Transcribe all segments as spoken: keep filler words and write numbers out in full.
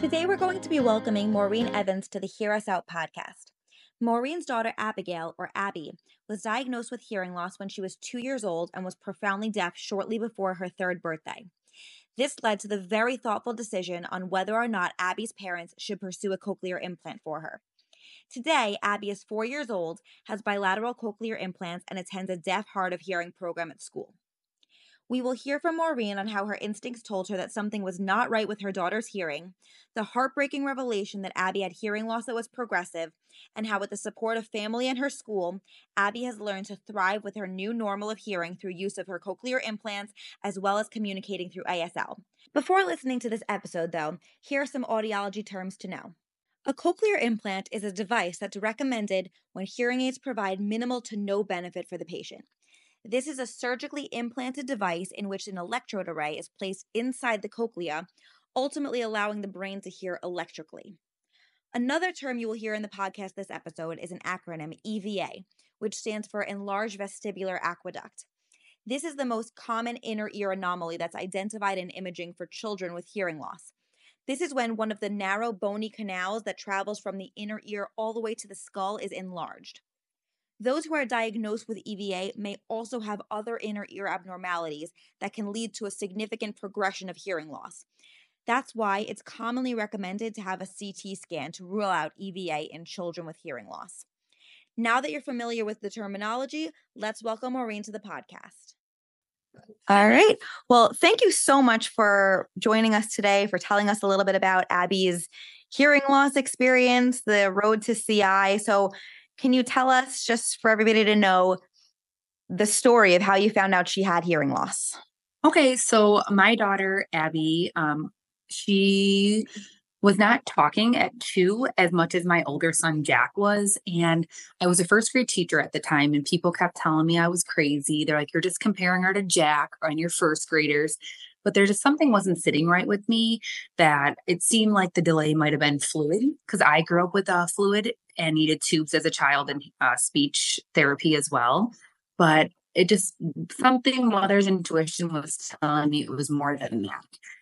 Today we're going to be welcoming Maureen Evans to the Hear Us Out podcast. Maureen's daughter Abigail, or Abby, was diagnosed with hearing loss when she was two years old and was profoundly deaf shortly before her third birthday. This led to the very thoughtful decision on whether or not Abby's parents should pursue a cochlear implant for her. Today, Abby is four years old, has bilateral cochlear implants, and attends a deaf hard of hearing program at school. We will hear from Maureen on how her instincts told her that something was not right with her daughter's hearing, the heartbreaking revelation that Abby had hearing loss that was progressive, and how with the support of family and her school, Abby has learned to thrive with her new normal of hearing through use of her cochlear implants as well as communicating through A S L. Before listening to this episode, though, here are some audiology terms to know. A cochlear implant is a device that's recommended when hearing aids provide minimal to no benefit for the patient. This is a surgically implanted device in which an electrode array is placed inside the cochlea, ultimately allowing the brain to hear electrically. Another term you will hear in the podcast this episode is an acronym, E V A, which stands for Enlarged Vestibular Aqueduct. This is the most common inner ear anomaly that's identified in imaging for children with hearing loss. This is when one of the narrow bony canals that travels from the inner ear all the way to the skull is enlarged. Those who are diagnosed with E V A may also have other inner ear abnormalities that can lead to a significant progression of hearing loss. That's why it's commonly recommended to have a C T scan to rule out E V A in children with hearing loss. Now that you're familiar with the terminology, let's welcome Maureen to the podcast. All right. Well, thank you so much for joining us today, for telling us a little bit about Abby's hearing loss experience, the road to C I. So can you tell us, just for everybody to know, the story of how you found out she had hearing loss? Okay, so my daughter, Abby, um, she was not talking at two as much as my older son, Jack, was. And I was a first grade teacher at the time, and people kept telling me I was crazy. They're like, you're just comparing her to Jack or your first graders. But there just something wasn't sitting right with me, that it seemed like the delay might have been fluid, because I grew up with uh, fluid and needed tubes as a child and uh, speech therapy as well. But it just, something mother's intuition was telling me it was more than that.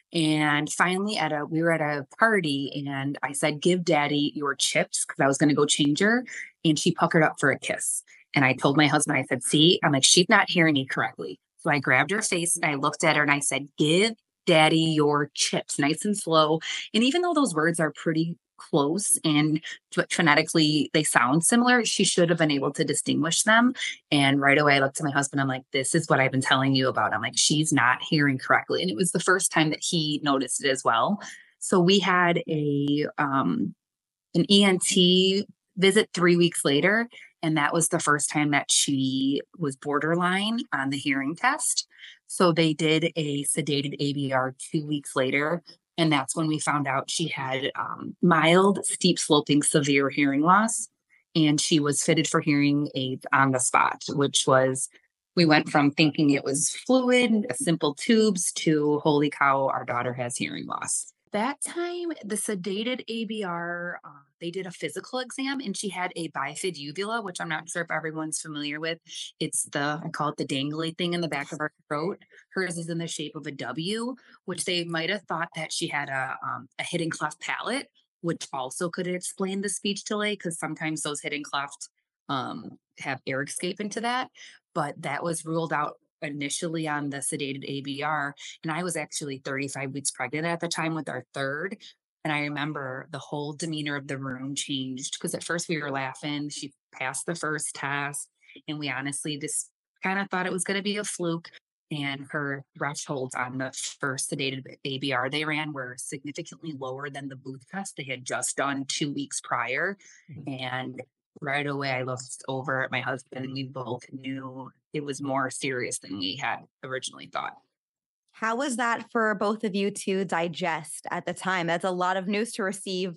And finally at a, we were at a party and I said, give daddy your chips, because I was going to go change her. And she puckered up for a kiss. And I told my husband, I said, see, I'm like, she's not hearing me correctly. So I grabbed her face and I looked at her and I said, give daddy your chips, nice and slow. And even though those words are pretty close and phonetically they sound similar, she should have been able to distinguish them. And right away I looked at my husband, I'm like, this is what I've been telling you about. I'm like, she's not hearing correctly. And it was the first time that he noticed it as well. So we had a um an E N T visit three weeks later. And that was the first time that she was borderline on the hearing test. So they did a sedated A B R two weeks later. And that's when we found out she had um, mild, steep sloping, severe hearing loss. And she was fitted for hearing aids on the spot, which was, we went from thinking it was fluid, simple tubes, to holy cow, our daughter has hearing loss. That time, the sedated A B R, uh, they did a physical exam and she had a bifid uvula, which I'm not sure if everyone's familiar with. It's the, I call it the dangly thing in the back of her throat. Hers is in the shape of a W, which they might have thought that she had a, um, a hidden cleft palate, which also could explain the speech delay, because sometimes those hidden clefts um, have air escape into that. But that was ruled out initially on the sedated A B R. And I was actually thirty-five weeks pregnant at the time with our third. And I remember the whole demeanor of the room changed, because at first we were laughing. She passed the first test and we honestly just kind of thought it was going to be a fluke. And her thresholds on the first sedated A B R they ran were significantly lower than the Booth test they had just done two weeks prior. And right away, I looked over at my husband and we both knew it was more serious than we had originally thought. How was that for both of you to digest at the time? That's a lot of news to receive.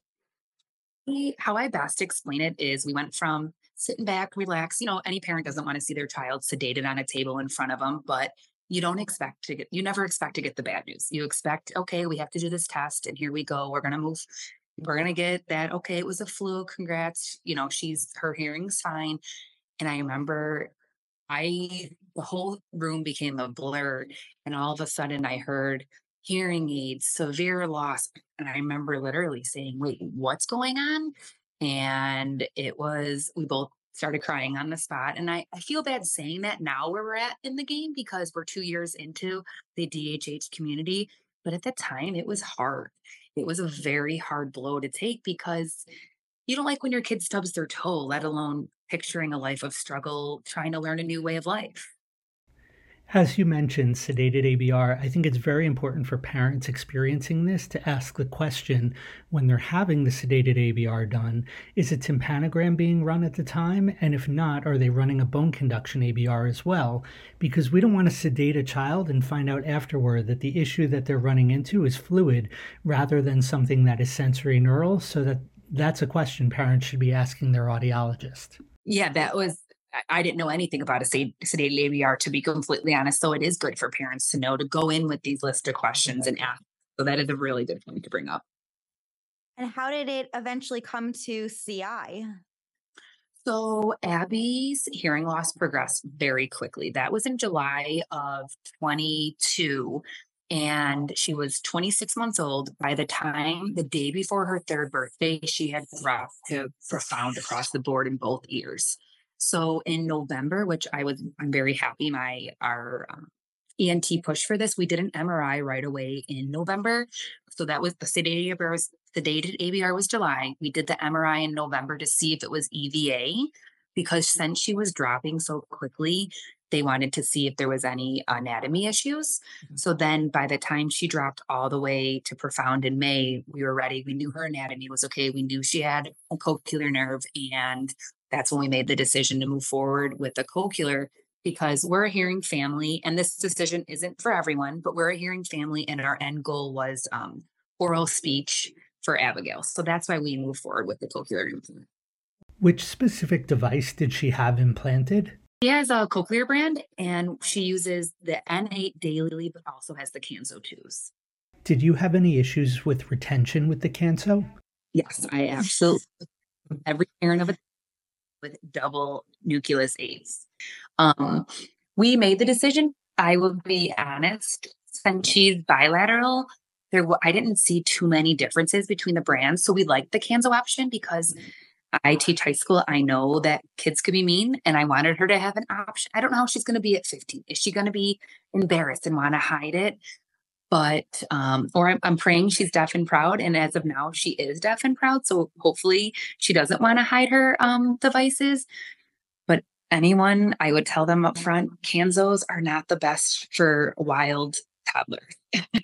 How I best explain it is we went from sitting back, relax. You know, any parent doesn't want to see their child sedated on a table in front of them, but you don't expect to get, you never expect to get the bad news. You expect, okay, we have to do this test and here we go. We're going to move. We're going to get that. Okay, it was a fluke. Congrats. You know, she's, her hearing's fine. And I remember I, the whole room became a blur. And all of a sudden I heard, hearing aids, severe loss. And I remember literally saying, wait, what's going on? And it was, we both started crying on the spot. And I, I feel bad saying that now where we're at in the game because we're two years into the D H H community. But at the time, it was hard. It was a very hard blow to take because you don't like when your kid stubs their toe, let alone picturing a life of struggle, trying to learn a new way of life. As you mentioned, sedated A B R, I think it's very important for parents experiencing this to ask the question when they're having the sedated A B R done, is a tympanogram being run at the time? And if not, are they running a bone conduction A B R as well? Because we don't want to sedate a child and find out afterward that the issue that they're running into is fluid rather than something that is sensory neural. So that that's a question parents should be asking their audiologist. Yeah, that was I didn't know anything about a sedated A B R, to be completely honest. So it is good for parents to know to go in with these list of questions and ask. So that is a really good point to bring up. And how did it eventually come to C I? So Abby's hearing loss progressed very quickly. That was in July of twenty-two. And she was twenty-six months old. By the time, the day before her third birthday, she had dropped to profound across the board in both ears. So in November, which I was, I'm very happy, my, our um, E N T pushed for this. We did an M R I right away in November. So that was the sedated A B R was, sedated A B R was July. We did the M R I in November to see if it was E V A, because since she was dropping so quickly, they wanted to see if there was any anatomy issues. Mm-hmm. So then by the time she dropped all the way to profound in May, we were ready. We knew her anatomy was okay. We knew she had a cochlear nerve, and that's when we made the decision to move forward with the cochlear, because we're a hearing family, and this decision isn't for everyone, but we're a hearing family, and our end goal was um, oral speech for Abigail. So that's why we moved forward with the cochlear implant. Which specific device did she have implanted? She has a cochlear brand, and she uses the N eight daily, but also has the Kanso twos. Did you have any issues with retention with the Kanso? Yes, I absolutely. Every parent of a with double nucleus aids. Um, we made the decision. I will be honest, since she's bilateral, there w- I didn't see too many differences between the brands. So we liked the Kanso option because I teach high school. I know that kids could be mean, and I wanted her to have an option. I don't know how she's going to be at fifteen. Is she going to be embarrassed and want to hide it? But, um, or I'm, I'm praying she's deaf and proud. And as of now, she is deaf and proud. So hopefully she doesn't want to hide her um, devices. But anyone, I would tell them up front, Kansos are not the best for wild toddlers.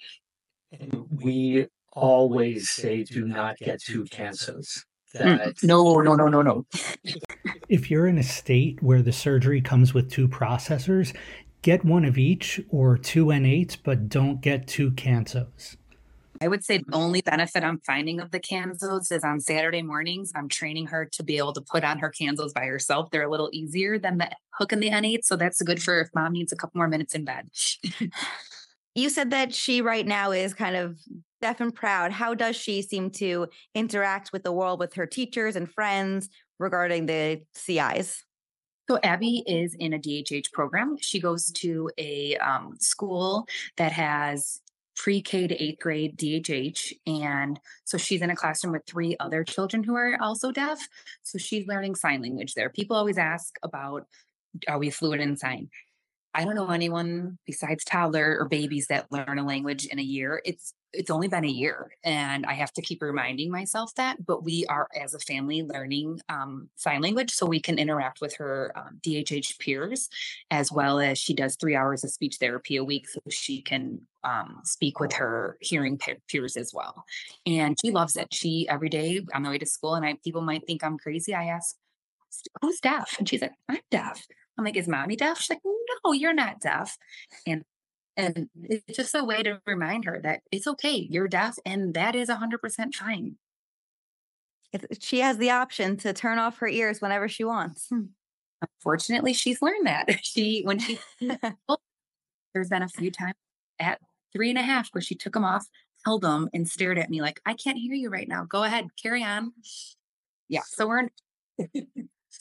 We always say do not get two Kansos. That... No, no, no, no, no. If you're in a state where the surgery comes with two processors, get one of each or two N eights, but don't get two Kansos. I would say the only benefit I'm finding of the Kansos is on Saturday mornings, I'm training her to be able to put on her Kansos by herself. They're a little easier than the hook and the N eight. So that's good for if mom needs a couple more minutes in bed. You said that she right now is kind of deaf and proud. How does she seem to interact with the world, with her teachers and friends regarding the C Is? So Abby is in a D H H program. She goes to a um, school that has pre-K to eighth grade D H H. And so she's in a classroom with three other children who are also deaf. So she's learning sign language there. People always ask about, are we fluent in sign? I don't know anyone besides toddler or babies that learn a language in a year. It's it's only been a year, and I have to keep reminding myself that. But we are, as a family, learning um, sign language so we can interact with her um, D H H peers, as well as she does three hours of speech therapy a week so she can um, speak with her hearing peers as well. And she loves it. She every day on the way to school, and I people might think I'm crazy. I ask, "Who's deaf?" And she's like, "I'm deaf." I'm like, "Is mommy deaf?" She's like, "No, you're not deaf." And and it's just a way to remind her that it's okay. You're deaf, and that is one hundred percent fine. She has the option to turn off her ears whenever she wants. Unfortunately, she's learned that. She when she there's been a few times at three and a half where she took them off, held them, and stared at me like, "I can't hear you right now. Go ahead, carry on." Yeah, so we're.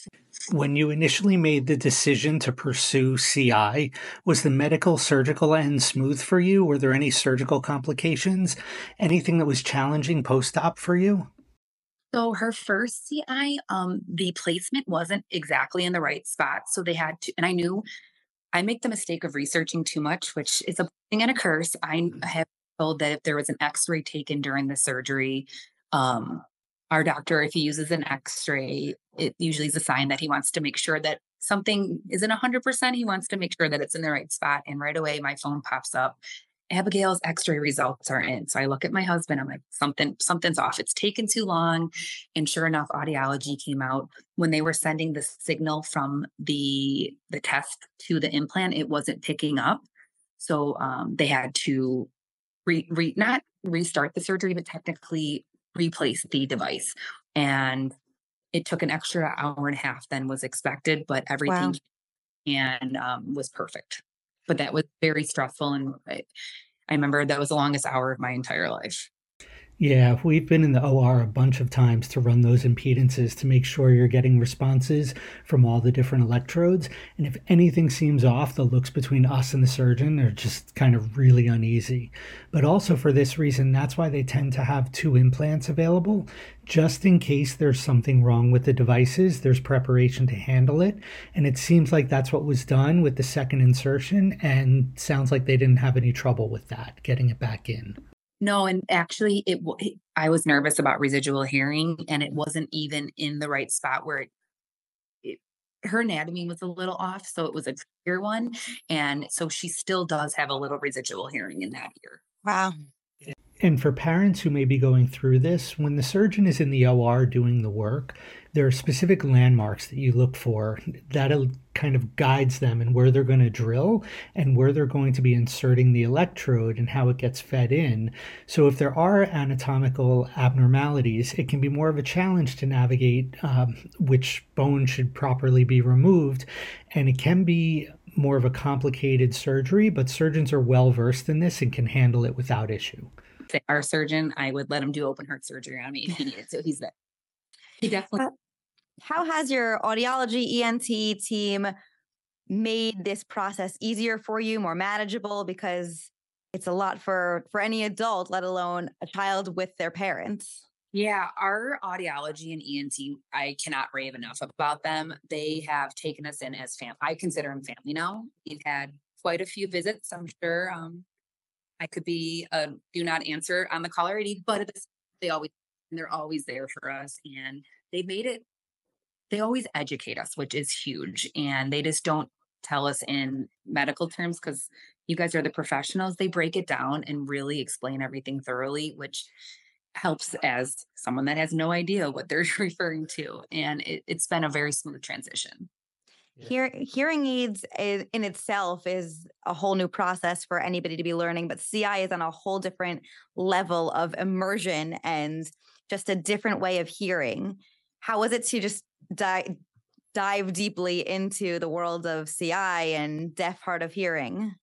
When you initially made the decision to pursue C I, was the medical surgical end smooth for you? Were there any surgical complications? Anything that was challenging post-op for you? So her first C I, um, the placement wasn't exactly in the right spot. So they had to, and I knew I make the mistake of researching too much, which is a blessing and a curse. I have told that if there was an X-ray taken during the surgery, um, our doctor, if he uses an X-ray, it usually is a sign that he wants to make sure that something isn't one hundred percent. He wants to make sure that it's in the right spot. And right away, my phone pops up. Abigail's X-ray results are in. So I look at my husband. I'm like, something, something's off. It's taken too long. And sure enough, audiology came out when they were sending the signal from the the test to the implant. It wasn't picking up, so um, they had to re, re not restart the surgery, but technically replace the device. And it took an extra hour and a half than was expected, but Wow. everything and um, was perfect. But that was very stressful, and I, I remember that was the longest hour of my entire life. Yeah, we've been in the O R a bunch of times to run those impedances to make sure you're getting responses from all the different electrodes. And if anything seems off, the looks between us and the surgeon are just kind of really uneasy. But also for this reason, that's why they tend to have two implants available. Just in case there's something wrong with the devices, there's preparation to handle it. And it seems like that's what was done with the second insertion, and sounds like they didn't have any trouble with that, getting it back in. No, and actually, it, wa- it I was nervous about residual hearing, and it wasn't even in the right spot where it, it, her anatomy was a little off, so it was a trickier one, and so she still does have a little residual hearing in that ear. Wow. And for parents who may be going through this, when the surgeon is in the O R doing the work, there are specific landmarks that you look for that kind of guides them in where they're going to drill and where they're going to be inserting the electrode and how it gets fed in. So if there are anatomical abnormalities, it can be more of a challenge to navigate um, which bone should properly be removed. And it can be more of a complicated surgery, but surgeons are well versed in this and can handle it without issue. Our surgeon, I would let him do open heart surgery on me if he needed to. He's that. He definitely. Uh, How has your audiology E N T team made this process easier for you, more manageable? Because it's a lot for for any adult, let alone a child with their parents. Yeah, our audiology and E N T, I cannot rave enough about them. They have taken us in as fam. I consider them family now. We've had quite a few visits. I'm sure um, I could be a do not answer on the caller I D, but it's, they always and they're always there for us, and they made it. They always educate us, which is huge, and they just don't tell us in medical terms because you guys are the professionals. They break it down and really explain everything thoroughly, which helps as someone that has no idea what they're referring to. And it, it's been a very smooth transition. Yeah. Hear, hearing aids is, in itself is a whole new process for anybody to be learning, but C I is on a whole different level of immersion and just a different way of hearing. How was it to just di- dive deeply into the world of C I and deaf hard of hearing?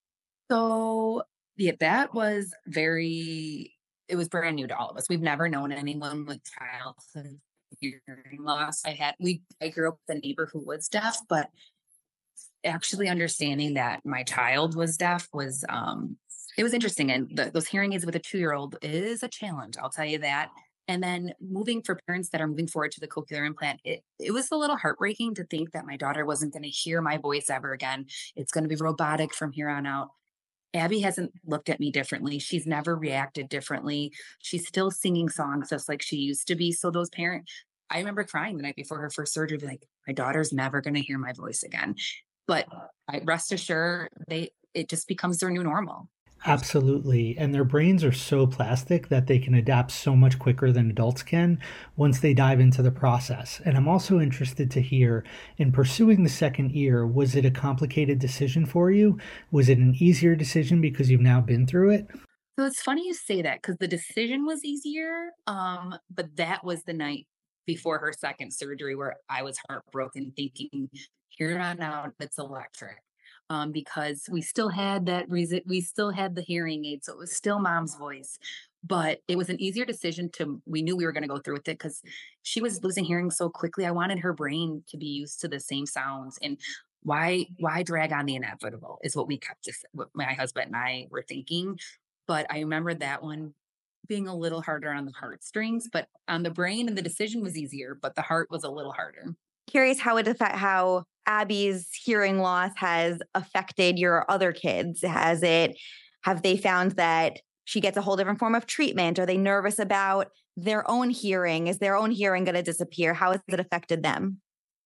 So, yeah, that was very, it was brand new to all of us. We've never known anyone with childhood hearing loss. I had, we, I grew up with a neighbor who was deaf, but actually understanding that my child was deaf was, um, it was interesting. And the, those hearing aids with a two-year-old is a challenge, I'll tell you that. And then moving for parents that are moving forward to the cochlear implant, it, it was a little heartbreaking to think that my daughter wasn't going to hear my voice ever again. It's going to be robotic from here on out. Abby hasn't looked at me differently. She's never reacted differently. She's still singing songs just like she used to be. So those parents, I remember crying the night before her first surgery, like, my daughter's never going to hear my voice again. But I rest assured, they it just becomes their new normal. Absolutely. And their brains are so plastic that they can adapt so much quicker than adults can once they dive into the process. And I'm also interested to hear, in pursuing the second ear, was it a complicated decision for you? Was it an easier decision because you've now been through it? So it's funny you say that because the decision was easier. Um, but that was the night before her second surgery where I was heartbroken thinking, here on out, it's electric. um, because we still had that reason, we still had the hearing aid. So it was still mom's voice. But it was an easier decision to, we knew we were going to go through with it because she was losing hearing so quickly. I wanted her brain to be used to the same sounds. And why, why drag on the inevitable is what we kept, just what my husband and I were thinking. But I remember that one being a little harder on the heartstrings, but on the brain, and the decision was easier, but the heart was a little harder. Curious how it affect how Abby's hearing loss has affected your other kids. Has it, have they found that she gets a whole different form of treatment? Are they nervous about their own hearing? Is their own hearing going to disappear? How has it affected them?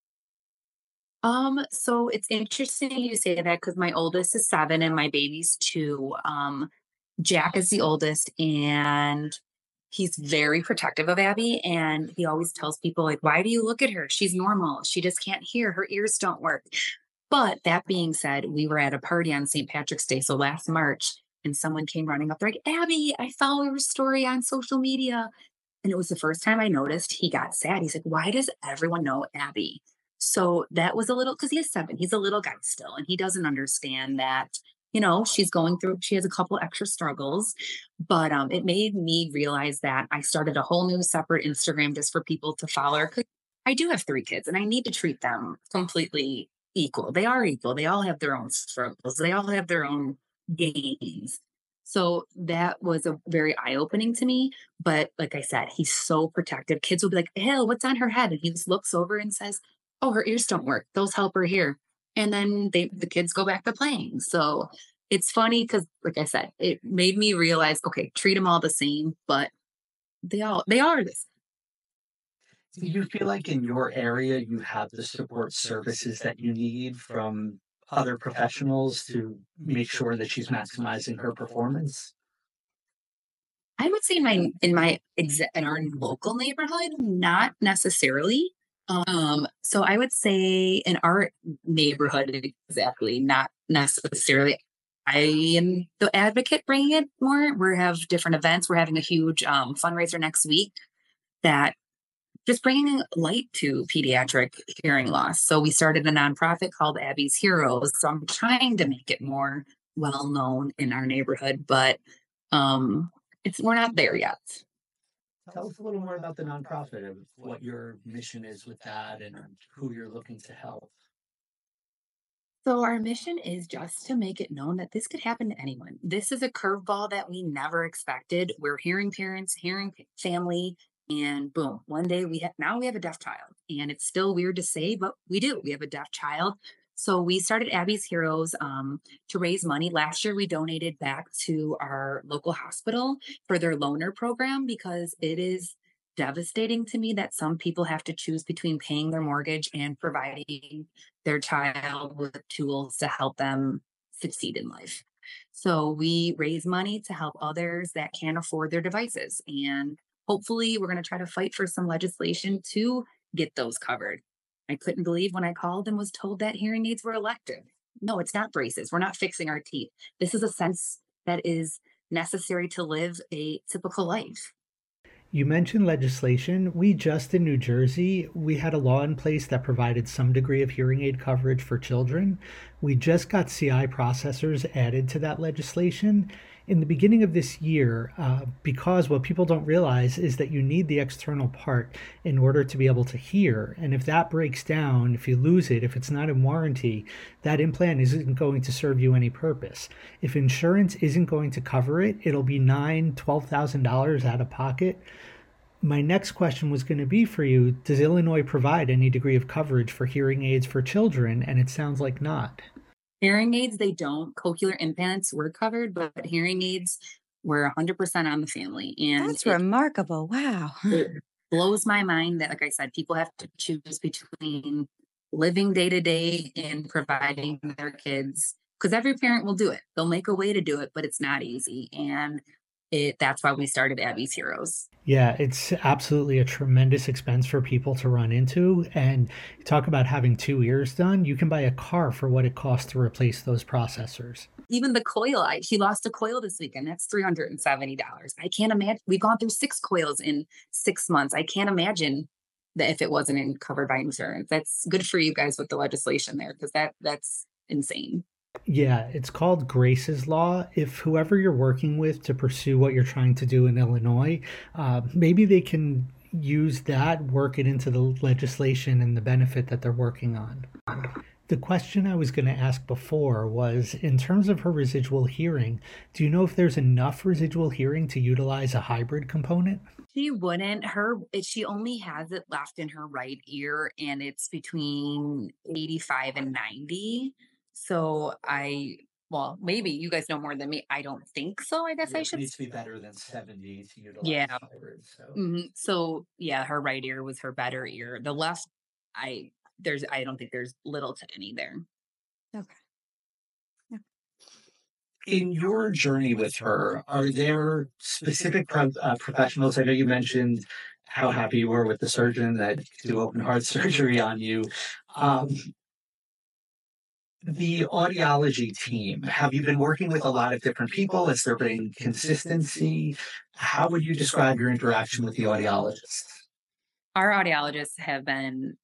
Um, so it's interesting you say that because my oldest is seven and my baby's two. Um, Jack is the oldest, and he's very protective of Abby. And he always tells people, like, why do you look at her? She's normal. She just can't hear. Her ears don't work. But that being said, we were at a party on Saint Patrick's Day, so last March, and someone came running up, they're like, Abby, I follow your story on social media. And it was the first time I noticed he got sad. He's like, why does everyone know Abby? So that was a little, because he is seven, he's a little guy still, and he doesn't understand that, you know, she's going through, she has a couple extra struggles. But um, it made me realize that I started a whole new separate Instagram just for people to follow her. 'Cause I do have three kids and I need to treat them completely equal. They are equal. They all have their own struggles. They all have their own gains. So that was a very eye-opening to me. But like I said, he's so protective. Kids will be like, ew, what's on her head? And he just looks over and says, oh, her ears don't work. Those help her hear. And then they the kids go back to playing. So it's funny because, like I said, it made me realize, okay, treat them all the same, but they all they are this. Do you feel like in your area you have the support services that you need from other professionals to make sure that she's maximizing her performance? I would say in my in my exa- in our local neighborhood, not necessarily. Um, so I would say in our neighborhood, exactly, not necessarily. I am the advocate bringing it more. We have different events. We're having a huge um, fundraiser next week that just bringing light to pediatric hearing loss. So we started a nonprofit called Abby's Heroes. So I'm trying to make it more well known in our neighborhood, but um, it's we're not there yet. Tell us a little more about the nonprofit and what your mission is with that and who you're looking to help. So our mission is just to make it known that this could happen to anyone. This is a curveball that we never expected. We're hearing parents, hearing p- family, and boom, one day we have now we have a deaf child. And it's still weird to say, but we do. We have a deaf child. So we started Abby's Heroes um, to raise money. Last year, we donated back to our local hospital for their loaner program because it is devastating to me that some people have to choose between paying their mortgage and providing their child with tools to help them succeed in life. So we raise money to help others that can't afford their devices. And hopefully, we're going to try to fight for some legislation to get those covered. I couldn't believe when I called and was told that hearing aids were elective. No, it's not braces. We're not fixing our teeth. This is a sense that is necessary to live a typical life. You mentioned legislation. We just in New Jersey, we had a law in place that provided some degree of hearing aid coverage for children. We just got C I processors added to that legislation in the beginning of this year, uh, because what people don't realize is that you need the external part in order to be able to hear. And if that breaks down, if you lose it, if it's not in warranty, that implant isn't going to serve you any purpose. If insurance isn't going to cover it, it'll be nine, twelve thousand dollars out of pocket. My next question was going to be for you, does Illinois provide any degree of coverage for hearing aids for children? And it sounds like not. Hearing aids, they don't. Cochlear implants were covered, but hearing aids were one hundred percent on the family. And That's it, remarkable. Wow. it blows my mind that, like I said, people have to choose between living day to day and providing their kids. Because every parent will do it. They'll make a way to do it, but it's not easy. And it that's why we started Abby's Heroes. Yeah, it's absolutely a tremendous expense for people to run into. And you talk about having two ears done, you can buy a car for what it costs to replace those processors. Even the coil, I, she lost a coil this weekend. That's three hundred seventy dollars. I can't imagine. We've gone through six coils in six months. I can't imagine that if it wasn't in, covered by insurance. That's good for you guys with the legislation there because that that's insane. Yeah, it's called Grace's Law. If whoever you're working with to pursue what you're trying to do in Illinois, uh, maybe they can use that, work it into the legislation and the benefit that they're working on. The question I was going to ask before was in terms of her residual hearing, do you know if there's enough residual hearing to utilize a hybrid component? She wouldn't. Her it, she only has it left in her right ear, and it's between eighty-five and ninety. So I, well, maybe you guys know more than me. I don't think so. I guess Yeah, I it should. needs to be better than seventy to utilize Yeah. hybrid. So Mhm. So yeah, her right ear was her better ear. The left, I there's I don't think there's little to any there. Okay. Yeah. in your journey with her, are there specific pro- uh, professionals? I know you mentioned how happy you were with the surgeon that could do open heart surgery on you. Um, the audiology team, have you been working with a lot of different people? Has there been consistency? How would you describe your interaction with the audiologist? Our audiologists have been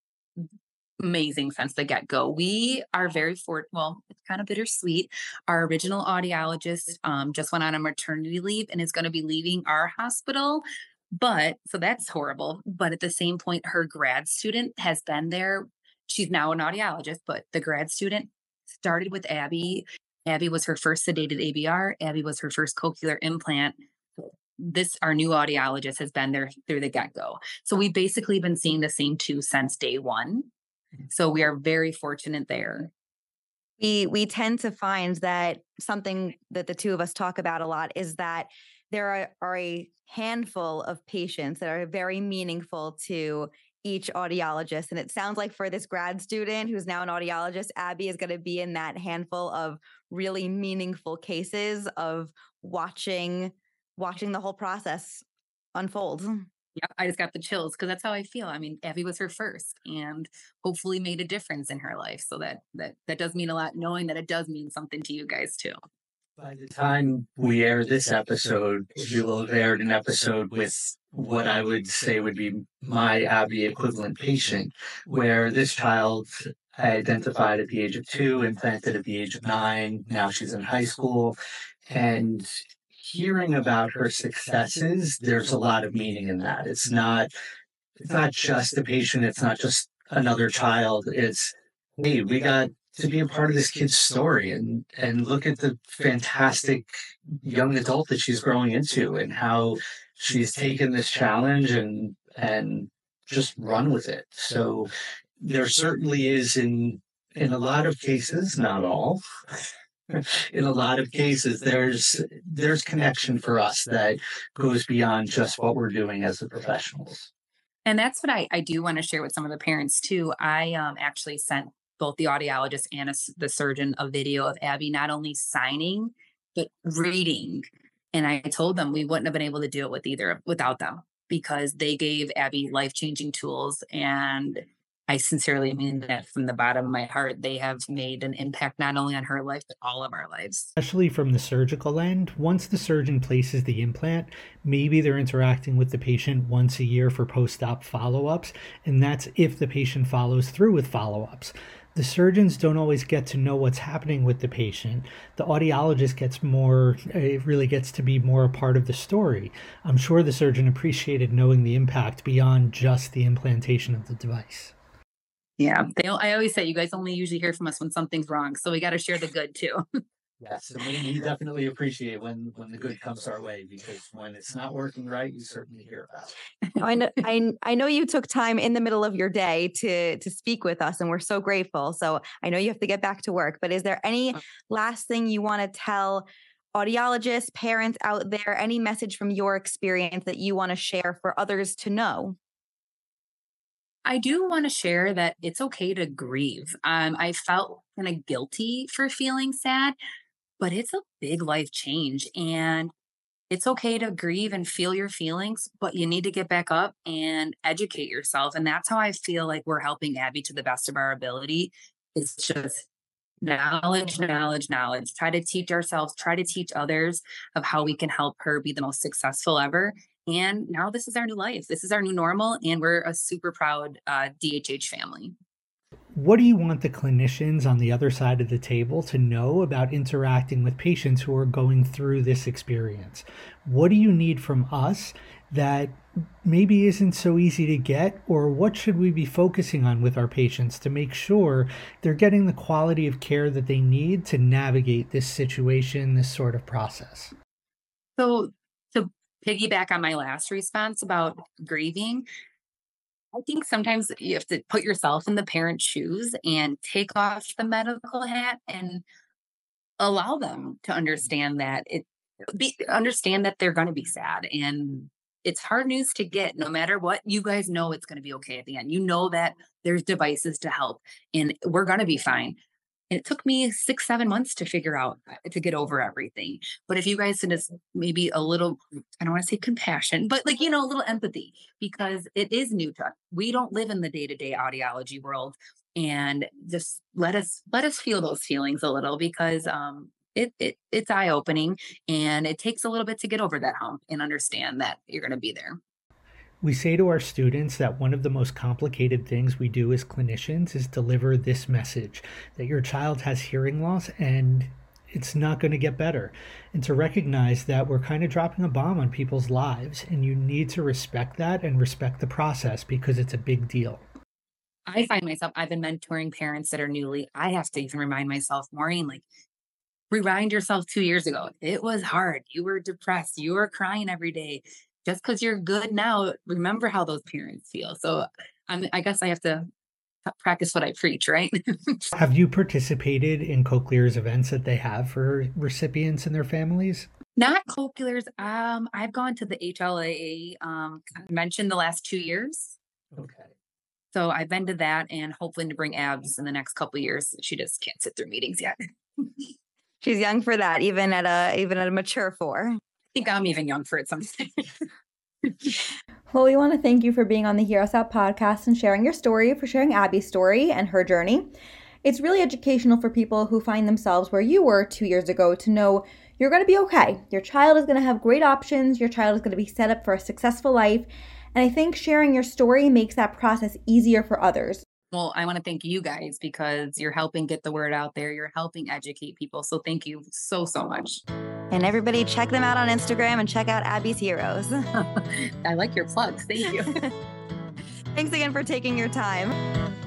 amazing since the get go. We are very for well, it's kind of bittersweet. Our original audiologist um, just went on a maternity leave and is going to be leaving our hospital. But so that's horrible. But at the same point, her grad student has been there. She's now an audiologist, but the grad student started with Abby. Abby was her first sedated A B R. Abby was her first cochlear implant. This, our new audiologist, has been there through the get go. So we've basically been seeing the same two since day one. So we are very fortunate there. We we tend to find that something that the two of us talk about a lot is that there are, are a handful of patients that are very meaningful to each audiologist. And it sounds like for this grad student who's now an audiologist, Abby is going to be in that handful of really meaningful cases of watching watching the whole process unfold. Yeah, I just got the chills because that's how I feel. I mean, Abby was her first and hopefully made a difference in her life. So that that that does mean a lot, knowing that it does mean something to you guys too. By the time we air this episode, we will have aired an episode with what I would say would be my Abby equivalent patient, where this child identified at the age of two, implanted at the age of nine. Now she's in high school. And hearing about her successes, there's a lot of meaning in that. It's not it's not just a patient, it's not just another child. It's hey, we got to be a part of this kid's story and and look at the fantastic young adult that she's growing into and how she's taken this challenge and and just run with it. So there certainly is in in a lot of cases, not all, in a lot of cases, there's there's connection for us that goes beyond just what we're doing as the professionals. And that's what I, I do want to share with some of the parents too. I um, actually sent both the audiologist and a s the surgeon a video of Abby not only signing, but reading. And I told them we wouldn't have been able to do it with either without them because they gave Abby life changing tools. And I sincerely mean that from the bottom of my heart. They have made an impact not only on her life, but all of our lives. Especially from the surgical end, once the surgeon places the implant, maybe they're interacting with the patient once a year for post-op follow-ups, and that's if the patient follows through with follow-ups. The surgeons don't always get to know what's happening with the patient. The audiologist gets more, it really gets to be more a part of the story. I'm sure the surgeon appreciated knowing the impact beyond just the implantation of the device. Yeah, they. I always say you guys only usually hear from us when something's wrong, so we got to share the good too. Yes, and we, we definitely appreciate when when the good comes our way because when it's not working right, you certainly hear about it. I know, I, I know you took time in the middle of your day to to speak with us, and we're so grateful. So I know you have to get back to work, but is there any last thing you want to tell audiologists, parents out there, any message from your experience that you want to share for others to know? I do want to share that it's okay to grieve. Um, I felt kind of guilty for feeling sad, but it's a big life change and it's okay to grieve and feel your feelings, but you need to get back up and educate yourself. And that's how I feel like we're helping Abby to the best of our ability. It's just knowledge, knowledge, knowledge. Try to teach ourselves, try to teach others of how we can help her be the most successful ever. And now this is our new life. This is our new normal. And we're a super proud uh, D H H family. What do you want the clinicians on the other side of the table to know about interacting with patients who are going through this experience? What do you need from us that maybe isn't so easy to get, or what should we be focusing on with our patients to make sure they're getting the quality of care that they need to navigate this situation, this sort of process? So to piggyback on my last response about grieving, I think sometimes you have to put yourself in the parent's shoes and take off the medical hat and allow them to understand that it be understand that they're going to be sad, and it's hard news to get. No matter what, you guys know it's going to be okay at the end. You know that there's devices to help, and we're going to be fine. And it took me six, seven months to figure out uh, to get over everything. But if you guys can just maybe a little, I don't want to say compassion, but like, you know, a little empathy, because it is new to us. We don't live in the day-to-day audiology world, and just let us, let us feel those feelings a little, because um, it, it it's eye-opening, and it takes a little bit to get over that hump and understand that you're going to be there. We say to our students that one of the most complicated things we do as clinicians is deliver this message that your child has hearing loss and it's not going to get better. And to recognize that we're kind of dropping a bomb on people's lives, and you need to respect that and respect the process because it's a big deal. I find myself, I've been mentoring parents that are newly, I have to even remind myself, Maureen, like, rewind yourself two years ago. It was hard. You were depressed. You were crying every day. Just because you're good now, remember how those parents feel. So I'm, I guess I have to practice what I preach, right? Have you participated in Cochlear's events that they have for recipients and their families? Not Cochlear's. Um, I've gone to the H L A A um, convention the last two years. Okay. So I've been to that, and hoping to bring Abs in the next couple of years. She just can't sit through meetings yet. She's young for that, even at a even at a mature four. I think I'm even young for it sometimes. Well, we want to thank you for being on the Hear Us Out podcast and sharing your story, for sharing Abby's story and her journey. It's really educational for people who find themselves where you were two years ago to know you're going to be okay. Your child is going to have great options. Your child is going to be set up for a successful life. And I think sharing your story makes that process easier for others. Well, I want to thank you guys because you're helping get the word out there. You're helping educate people. So thank you so, so much. And everybody check them out on Instagram and check out Abby's Heroes. I like your plugs. Thank you. Thanks again for taking your time.